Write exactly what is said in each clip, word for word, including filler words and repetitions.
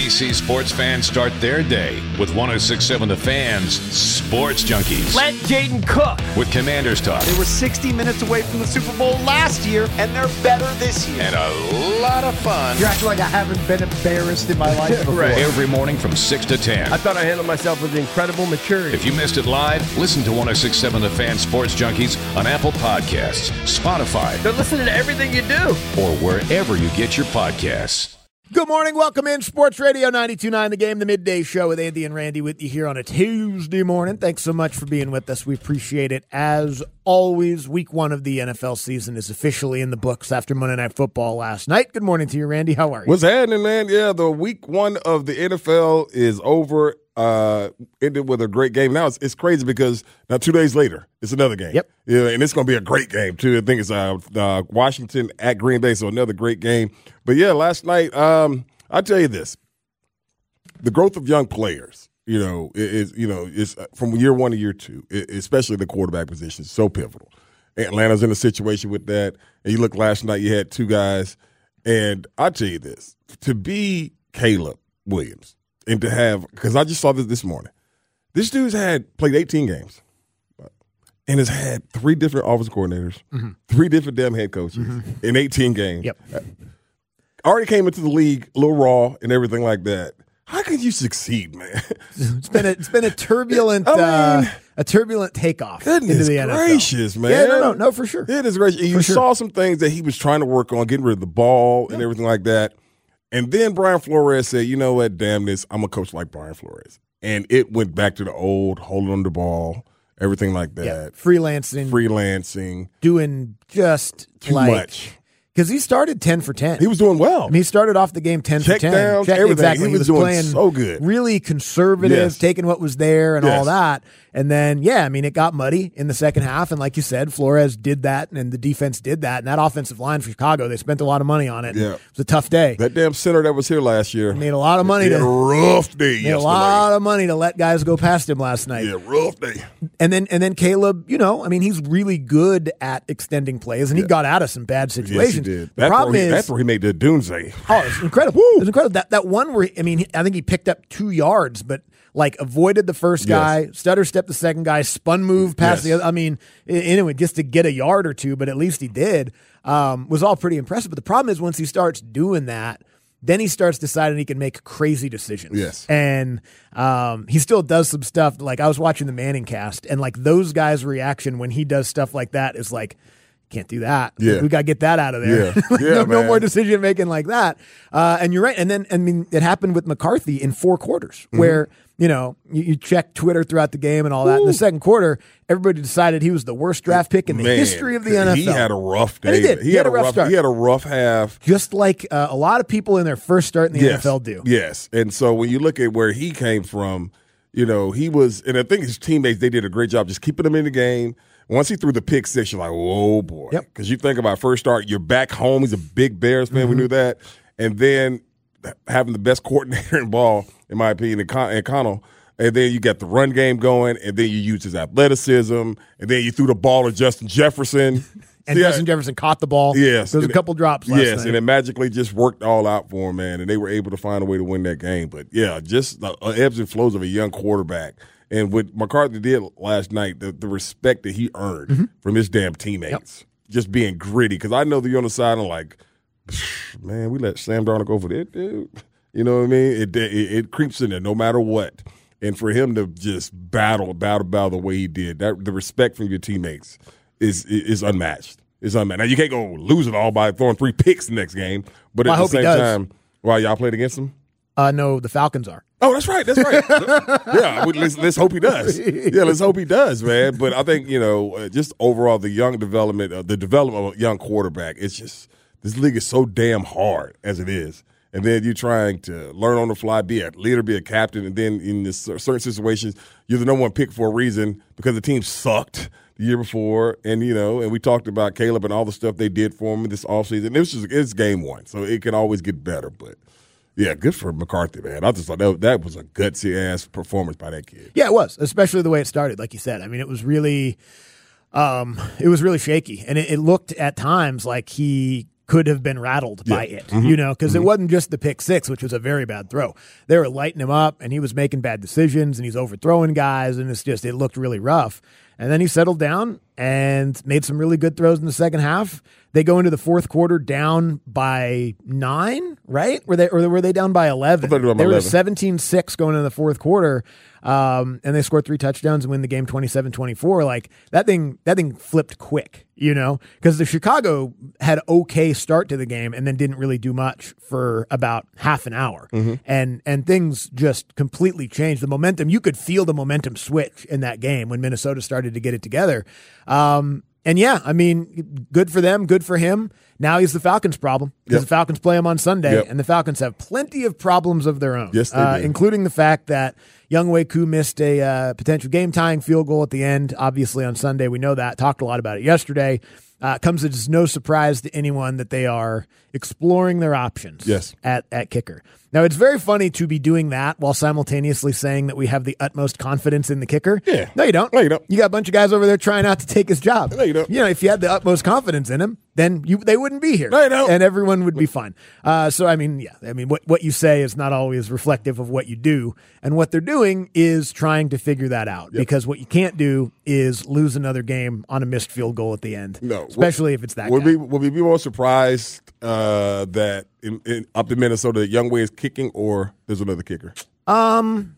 D C sports fans start their day with one oh six point seven The Fan's Sports Junkies. Let Jaden cook. With Commanders Talk. They were sixty minutes away from the Super Bowl last year, and they're better this year. And a lot of fun. You're acting like I haven't been embarrassed in my life before. Right. Every morning from six to ten. I thought I handled myself with incredible maturity. If you missed it live, listen to one oh six point seven The Fan Sports Junkies on Apple Podcasts, Spotify, They're listening to everything you do. or wherever you get your podcasts. Good morning. Welcome in Sports Radio ninety-two point nine The Game, the midday show with Andy and Randy with you here on a Tuesday morning. Thanks so much for being with us. We appreciate it. As always, week one of the N F L season is officially in the books after Monday Night Football last night. Good morning to you, Randy. How are you? What's happening, man? Yeah, the week one of the N F L is over. Uh, ended with a great game. Now it's, it's crazy because now two days later, it's another game. Yep. Yeah, and it's going to be a great game too. I think it's uh, uh, Washington at Green Bay, so another great game. But yeah, last night, um, I'll tell you this: the growth of young players, you know, is you know is from year one to year two, especially the quarterback position, is so pivotal. Atlanta's in a situation with that, and you look last night, you had two guys, and I'll tell you this: to be Caleb Williams. And to have, because I just saw this this morning, this dude's had played eighteen games and has had three different offensive coordinators, mm-hmm. three different damn head coaches mm-hmm. in eighteen games. Yep. Already came into the league a little raw and everything like that. How can you succeed, man? It's been a, it's been a turbulent I mean, uh, a turbulent takeoff into the N F L. Gracious, man. Yeah, no, no, no, for sure. It is gracious. You sure. saw some things that he was trying to work on, getting rid of the ball yep. and everything like that. And then Brian Flores said, you know what, damn this, I'm a coach like Brian Flores. And it went back to the old, holding on the ball, everything like that. Yeah, freelancing. Freelancing. Doing just too like, much. Because he started ten for ten. He was doing well. I mean, he started off the game ten Check for ten. Downs, Check everything. Exactly. He was, he was doing playing so good. Really conservative, yes. taking what was there and yes. all that. And then, yeah, I mean, it got muddy in the second half. And like you said, Flores did that, and the defense did that. And that offensive line for Chicago, they spent a lot of money on it. Yeah. It was a tough day. That damn center that was here last year. Made a lot of money. He to, had a rough day made yesterday. a lot of money to let guys go past him last night. Yeah, rough day. And then, and then Caleb, you know, I mean, he's really good at extending plays, and he yeah. got out of some bad situations. Yes, he did. The that problem he, is that's where he made the Doomsday. Oh, it's incredible. Woo. It's incredible. That that one where, I mean, I think he picked up two yards, but like avoided the first guy, yes. stutter stepped the second guy, spun move past yes. the other. I mean, anyway, just to get a yard or two, but at least he did. Um, was all pretty impressive. But the problem is once he starts doing that, then he starts deciding he can make crazy decisions. Yes. And um, he still does some stuff. Like I was watching the Manning cast, and like those guys' reaction when he does stuff like that is like, can't do that. Yeah. We got to get that out of there. Yeah. like, yeah, no, no man. more decision making like that. Uh, and you're right. And then, I mean, it happened with McCarthy in four quarters mm-hmm. where, you know, you, you check Twitter throughout the game and all that. Ooh. In the second quarter, everybody decided he was the worst draft pick in the man, history of the N F L. He had a rough day. And he did. He, he had, had a rough, rough start. He had a rough half. Just like uh, a lot of people in their first start in the yes. N F L do. Yes. And so when you look at where he came from, you know, he was, and I think his teammates, they did a great job just keeping him in the game. Once he threw the pick six, you're like, whoa, boy. Yep. Because you think about first start, you're back home. He's a big Bears fan. Mm-hmm. We knew that. And then having the best coordinator in ball, in my opinion, in Con- in Connell. And then you got the run game going. And then you use his athleticism. And then you threw the ball to Justin Jefferson. And See, Justin I, Jefferson caught the ball. Yes. There was a couple drops last yes, night. and it magically just worked all out for him, man. And they were able to find a way to win that game. But, yeah, just the ebbs and flows of a young quarterback. And what McCarthy did last night, the, the respect that he earned mm-hmm. from his damn teammates, yep. just being gritty. Because I know that you're on the side and like, man, we let Sam Darnold go for that, dude. You know what I mean? It, it it creeps in there no matter what. And for him to just battle, battle, battle the way he did, that the respect from your teammates is is unmatched. It's unmatched. Now, you can't go lose it all by throwing three picks the next game. But well, at the same time, while y'all played against him? Uh, no, the Falcons are. Oh, that's right. That's right. yeah, let's, let's hope he does. Yeah, let's hope he does, man. But I think, you know, uh, just overall the young development, uh, the development of a young quarterback, it's just this league is so damn hard as it is. And then you're trying to learn on the fly, be a leader, be a captain, and then in this certain situations, you're the number one pick for a reason because the team sucked the year before. And, you know, and we talked about Caleb and all the stuff they did for him this offseason. It was just, it's game one, so it can always get better, but. Yeah, good for McCarthy, man. I just thought that, that was a gutsy-ass performance by that kid. Yeah, it was, especially the way it started, like you said. I mean, it was really um, it was really shaky. And it, it looked at times like he could have been rattled yeah. by it, mm-hmm. you know, because mm-hmm. it wasn't just the pick six, which was a very bad throw. They were lighting him up, and he was making bad decisions, and he's overthrowing guys, and it's just, it looked really rough. And then he settled down and made some really good throws in the second half. They go into the fourth quarter down by nine, right? Were they, or were they down by eleven? They were They were seventeen six going into the fourth quarter, um, and they scored three touchdowns and win the game twenty-seven twenty-four. Like, that thing, that thing flipped quick, you know, because the Chicago had okay start to the game and then didn't really do much for about half an hour, mm-hmm. and and things just completely changed. The momentum, you could feel the momentum switch in that game when Minnesota started to get it together. Um, And yeah, I mean, good for them, good for him. Now he's the Falcons' problem because yep. the Falcons play him on Sunday, yep. and the Falcons have plenty of problems of their own. Yes, they uh, do. Including the fact that Younghoe Koo missed a uh, potential game-tying field goal at the end, obviously on Sunday. We know that. Talked a lot about it yesterday. Uh, comes as no surprise to anyone that they are exploring their options yes. at, at kicker. Now, it's very funny to be doing that while simultaneously saying that we have the utmost confidence in the kicker. Yeah. No, you don't. No, you don't. You got a bunch of guys over there trying not to take his job. No, you don't. You know, if you had the utmost confidence in him, then you they wouldn't be here. No, you don't. And everyone would be fine. Uh, so, I mean, yeah. I mean, what, what you say is not always reflective of what you do. And what they're doing is trying to figure that out. Yep. Because what you can't do is lose another game on a missed field goal at the end. No. Especially if it's that would guy. we would we be more surprised uh, that in, in, up in Minnesota that Younghoe is kicking, or there's another kicker? Um,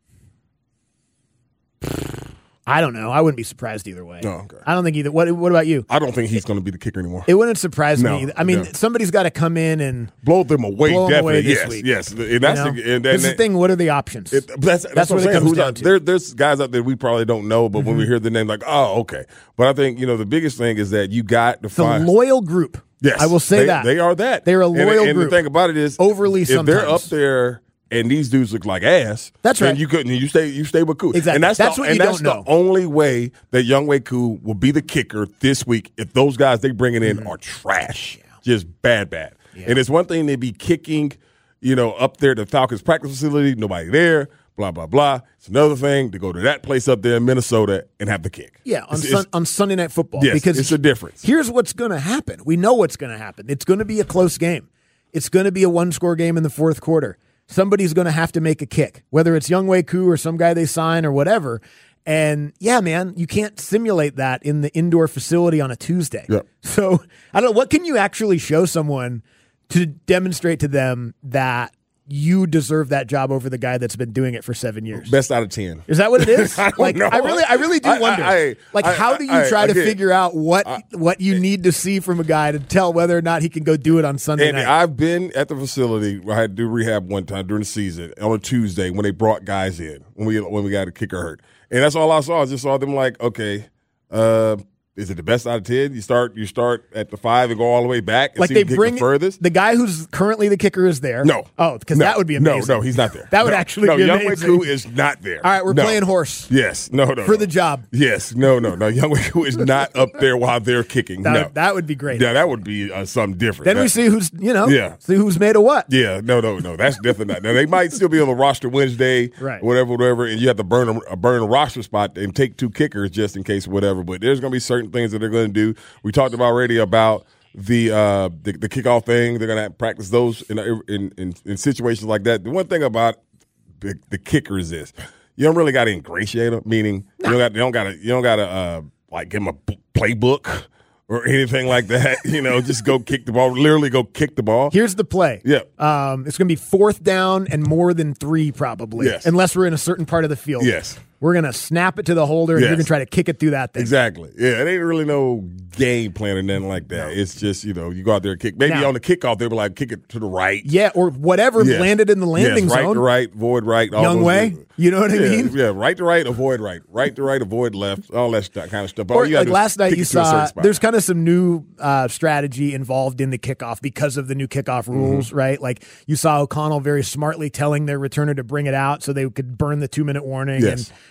I don't know. I wouldn't be surprised either way. No, okay. I don't think either. What What about you? I don't think he's going to be the kicker anymore. It wouldn't surprise No, me. Either. I mean, no. somebody's got to come in and blow them away. blow them definitely, away this yes, week. yes. And that's you know? the, and, This and, is the thing. What are the options? It, that's, that's, That's what what I'm it saying. comes Who's down out, to. there, there's guys out there we probably don't know, but Mm-hmm. when we hear the name, like, oh, okay. But I think you know the biggest thing is that you got to the find. loyal group. Yes, I will say they, that they are that. They're a And- loyal and, group. the thing about it is, Overly if they're sometimes. up there and these dudes look like ass, That's then right. You couldn't. You stay. You stay with Koo. Exactly. And that's, That's the, what and you that's don't the know. only way that Younghoe Koo will be the kicker this week. If those guys they bringing in Mm-hmm. are trash, just bad, bad. And it's one thing to be kicking, you know, up there at the Falcons practice facility, nobody there. Blah, blah, blah. It's another thing to go to that place up there in Minnesota and have the kick. Yeah, on, It's- sun, it's- on Sunday Night Football. Yes, because it's a difference. Here's what's going to happen. We know what's going to happen. It's going to be a close game. It's going to be a one-score game in the fourth quarter. Somebody's going to have to make a kick, whether it's Younghoe Koo or some guy they sign or whatever. And, yeah, man, you can't simulate that in the indoor facility on a Tuesday. Yep. So, I don't know. What can you actually show someone to demonstrate to them that you deserve that job over the guy that's been doing it for seven years? Best out of ten. Is that what it is? I don't like know. I really, I really do I- I- wonder. I- like, I- how do you I- try to again, figure out what what you need to see from a guy to tell whether or not he can go do it on Sunday And night? I've been at the facility where I had to do rehab one time during the season on a Tuesday when they brought guys in when we when we got a kicker hurt, and that's all I saw. I just saw them like, okay, uh, is it the best out of ten? You start you start at the five and go all the way back. And like see they who can kick bring the furthest. the guy who's currently the kicker is there. No. Oh, because No. that would be No, amazing. no, he's not there. That would No. actually no, be Younghoe amazing. Koo is not there. All right, we're No. playing horse. Yes, no, no, For no. the job. Yes, no, no, no. Younghoe Koo is not up there while they're kicking. That, no, would, that would be great. yeah, that would be uh, something different. Then That- we see who's you know Yeah. see who's made of what. Yeah, no, no, no. That's definitely not. Now they might still be on the roster Wednesday, Right. whatever, whatever, and you have to burn a, a burn a roster spot and take two kickers just in case, whatever. But there's going to be certain things that they're going to do. We talked about already about the uh, the, the kickoff thing. They're going to practice those in, in in in situations like that. The one thing about the, the kicker is this: you don't really got to ingratiate them. Meaning you don't got you don't got to you don't got to uh, like give them a b- playbook or anything like that. You know, just go kick the ball. Literally go kick the ball. Here's the play. Yeah. Um, it's going to be fourth down and more than three probably, Yes. unless we're in a certain part of the field. Yes. We're going to snap it to the holder, and Yes. you're going to try to kick it through that thing. Exactly. Yeah, it ain't really no game plan or nothing like that. It's just, you know, you go out there and kick. Maybe Now- on the kickoff, they were like, kick it to the right. Yeah, or whatever Yeah. landed in the landing yes, right zone. to right, void right. all Young those way, things. you know what I yeah, mean? Yeah, right to right, avoid right. Right to right, avoid left. All that st- kind of stuff. All Or you gotta like do is last night, kick you it to a saw certain spot. there's kind of some new uh, strategy involved in the kickoff because of the new kickoff rules, Mm-hmm. right? Like you saw O'Connell very smartly telling their returner to bring it out so they could burn the two minute warning Yes.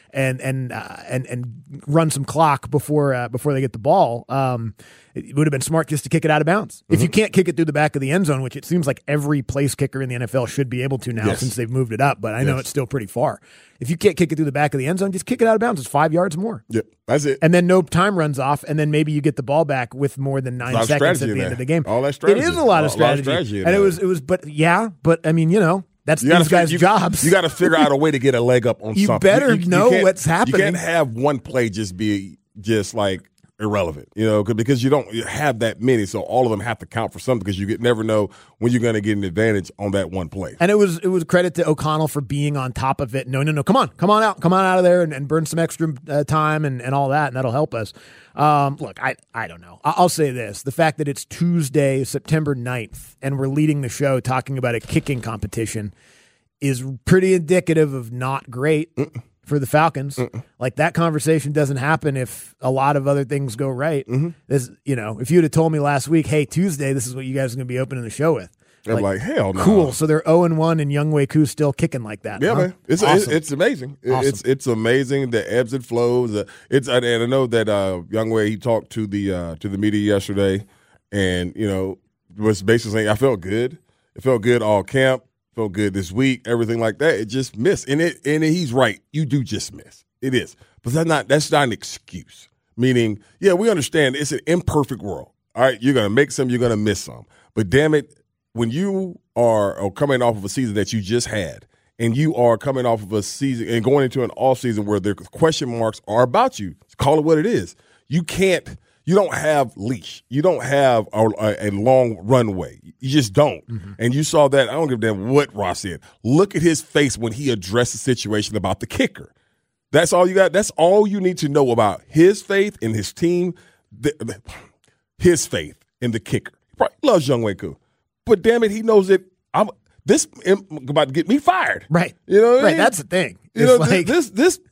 and and uh, and and run some clock before uh, before they get the ball. Um, it would have been smart just to kick it out of bounds. Mm-hmm. If you can't kick it through the back of the end zone, which it seems like every place kicker in the N F L should be able to now yes. since they've moved it up, but I know yes. it's still pretty far. If you can't kick it through the back of the end zone, just kick it out of bounds. It's five yards more. Yep, that's it. And then no time runs off, and then maybe you get the ball back with more than nine seconds at the end of the game. All that strategy. It is a lot of strategy. A lot of strategy and it was, it was, but yeah, but I mean, you know, that's you these guys' you, jobs. You got to figure out a way to get a leg up on you something. Better you, you, know you what's happening. You can't have one play just be just like irrelevant, you know, because you don't have that many, so all of them have to count for something because you get, never know when you're going to get an advantage on that one play. And it was it was credit to O'Connell for being on top of it. No, no, no, come on, come on out, come on out of there and, and burn some extra uh, time and, and all that, and that'll help us. Um, look, I I don't know. I'll say this. The fact that it's Tuesday, September ninth, and we're leading the show talking about a kicking competition is pretty indicative of not great Mm-mm. for the Falcons. Mm-mm. Like, that conversation doesn't happen if a lot of other things go right. Mm-hmm. This, you know, if you'd have told me last week, hey, Tuesday, this is what you guys are going to be opening the show with. I'm like, like, hell no. Cool. So they're oh and one and Younghoe Koo still kicking like that. Yeah, huh? man. It's awesome. it's, it's amazing. Awesome. It's it's amazing the ebbs and flows. Uh, it's and I know that uh, Younghoe, he talked to the uh, to the media yesterday, and you know was basically saying I felt good. It felt good all camp. Felt good this week. Everything like that. It just missed, and it and he's right. You do just miss. It is, but that's not that's not an excuse. Meaning, yeah, we understand it's an imperfect world. All right, you're gonna make some, you're gonna miss some, but damn it. When you are, are coming off of a season that you just had, and you are coming off of a season and going into an off season where the question marks are about you, call it what it is. You can't, you don't have leash. You don't have a, a, a long runway. You just don't. Mm-hmm. And you saw that. I don't give a damn what Ross said. Look at his face when he addressed the situation about the kicker. That's all you got. That's all you need to know about his faith in his team, the, the, his faith in the kicker. He probably loves Younghoe Koo. But damn it, he knows that I'm this am about to get me fired. Right. You know what right. I mean? That's the thing. You know, like, this this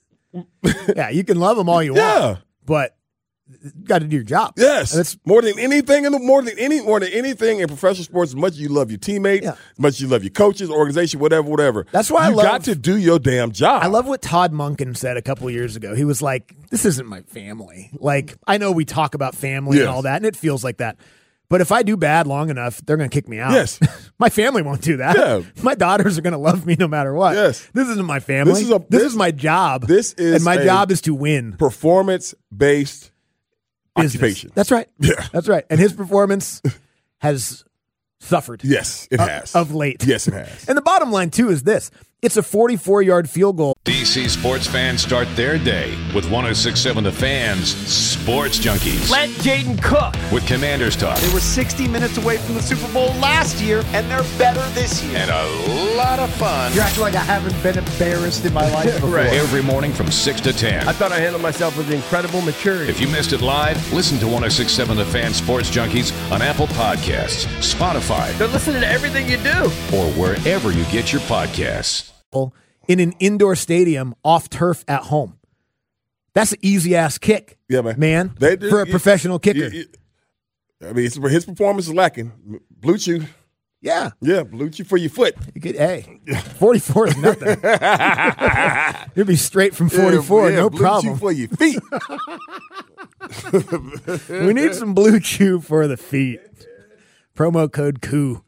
yeah, you can love him all you yeah. want, but you got to do your job. Yes. And it's more than anything in the more than any more than anything in professional sports, as much as you love your teammates, yeah. as much as you love your coaches, organization, whatever, whatever. That's why you I love, got to do your damn job. I love what Todd Monken said a couple of years ago. He was like, "This isn't my family." Like, I know we talk about family yes. and all that, and it feels like that. But if I do bad long enough, they're going to kick me out. Yes. My family won't do that. Yeah. My daughters are going to love me no matter what. Yes. This isn't my family. This is, a, this, this is my job. This is and my job is to win. Performance-based Business. occupation. That's right. Yeah. That's right. And his performance has suffered. Yes, it of, has. Of late. Yes, it has. And the bottom line, too, is this. It's a forty-four-yard field goal. D C sports fans start their day with one oh six point seven The Fans Sports Junkies. Let Jaden cook. With Commanders Talk. They were sixty minutes away from the Super Bowl last year, and they're better this year. And a lot of fun. You're acting like I haven't been embarrassed in my life before. Right. Every morning from six to ten. I thought I handled myself with incredible maturity. If you missed it live, listen to one oh six point seven The Fans Sports Junkies on Apple Podcasts, Spotify, They're listening to everything you do. or wherever you get your podcasts. In an indoor stadium off turf at home. That's an easy ass kick. Yeah, man. Man, They do- for a you- professional kicker. You- you- I mean, it's, his performance is lacking. Blue chew. Yeah. Yeah, blue chew for your foot. You could, hey, forty-four is nothing. You'd be straight from forty-four, yeah, yeah, no blue problem. chew for your feet. We need some blue chew for the feet. Promo code C O O.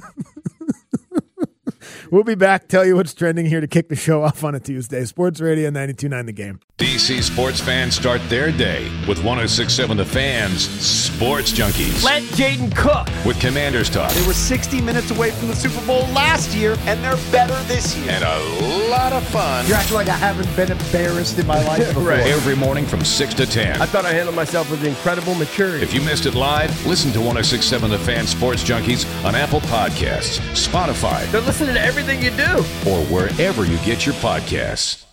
We'll be back, tell you what's trending here to kick the show off on a Tuesday. Sports Radio ninety-two point nine The Game. D C sports fans start their day with one oh six point seven The Fans Sports Junkies. Let Jaden cook. With Commanders Talk. They were sixty minutes away from the Super Bowl last year, and they're better this year. And a lot of fun. You're acting like I haven't been embarrassed in my life before. Right. Every morning from six to ten. I thought I handled myself with incredible maturity. If you missed it live, listen to one oh six point seven The Fans Sports Junkies on Apple Podcasts, Spotify, They're listening to everything you do. or wherever you get your podcasts.